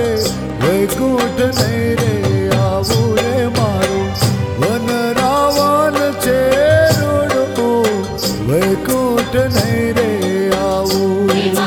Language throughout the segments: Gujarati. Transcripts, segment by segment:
રે વૈકુંઠ નહીં રે આવું રે મારું વન રાવણ છે રૂડું વૈકુંઠ નહીં રે આવું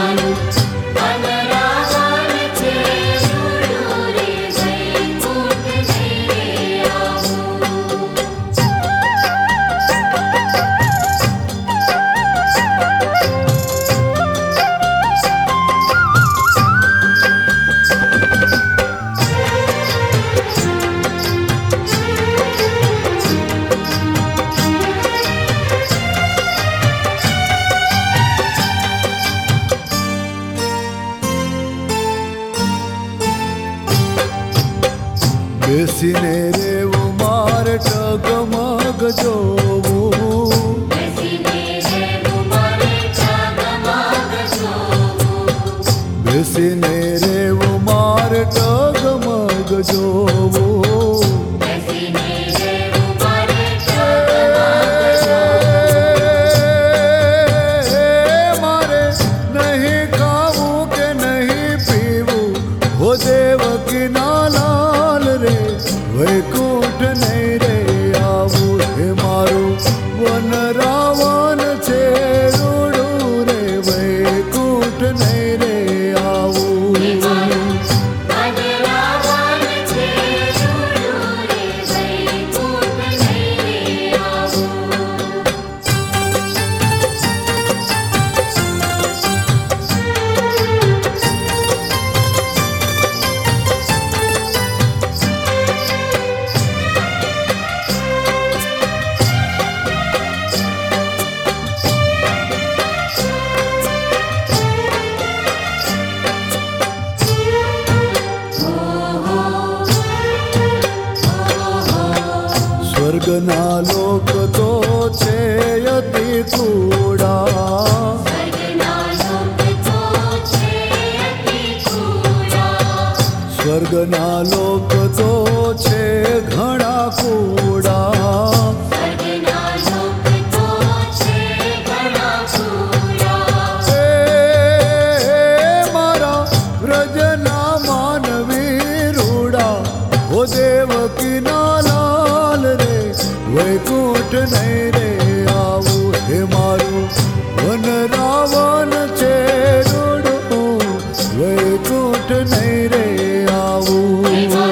બેસીને રેવું મારે ટગમગ જોવું બેસીને રેવું મારે ટગમગ જોવું મારે નહીં ખાવું કે નહીં પીવું હો દેવકીના લાલ રે વૈકુંઠ નહીં રે આવું હે મારું વન રાવણ છે રૂડું રે વૈકુંઠ નહીં રે આવું સ્વર્ગના લોક તો છે અતિ કુડા સ્વર્ગના લોક તો છે ઘણા કુડા મારા વ્રજના માનવી રૂડા હો દેવકીના લાલ રે વૈકુંઠ નહીં રે આવું હે મારું વન રાવણ છે રૂડું વૈકુંઠ નહીં રે આવું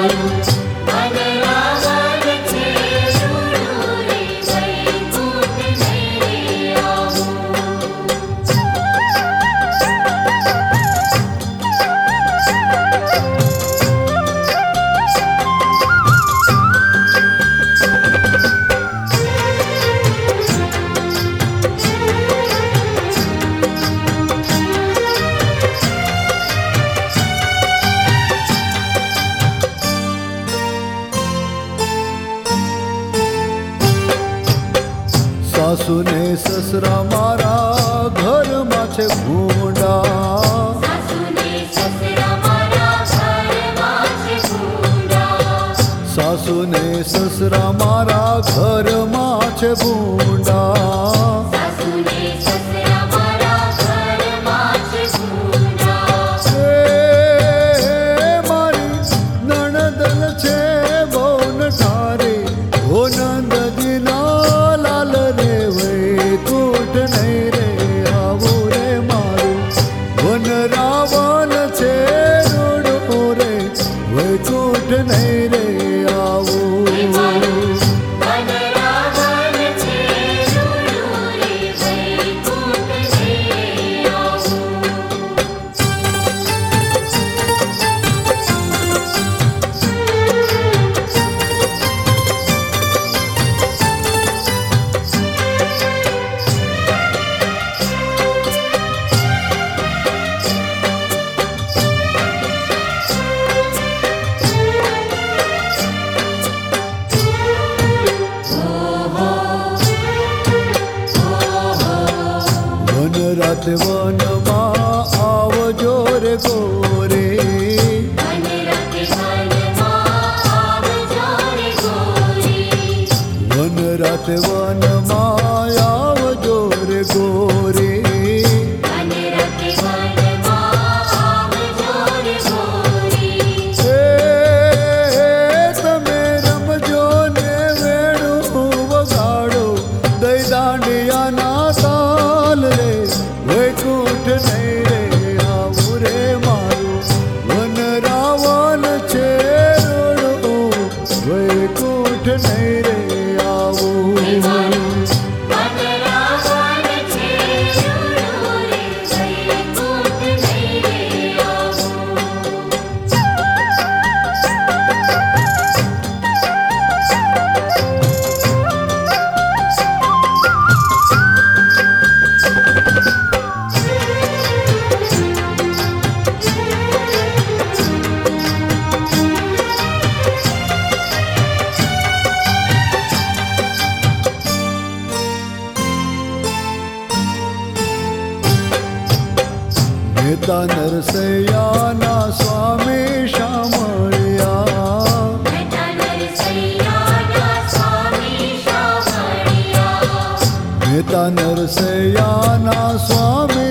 સાસુ ને સસરા મારા ઘરમાં છે ભૂંડા સાસુ ને સસરા મારા ઘરમાં છે ભૂંડા મારી નણદલ છે બહુ નઠારી હો નંદજીના લાલ રે વૈકુંઠ નહીં રે આવું રે મારું વન રાવણ છે રૂડું રે વૈકુંઠ નહીં રે આવું મહેતા નરસૈયાના સ્વામી શામળિયા. મહેતા નરસૈયાના સ્વામી શામળિયા. મહેતા નરસૈયાના સ્વામી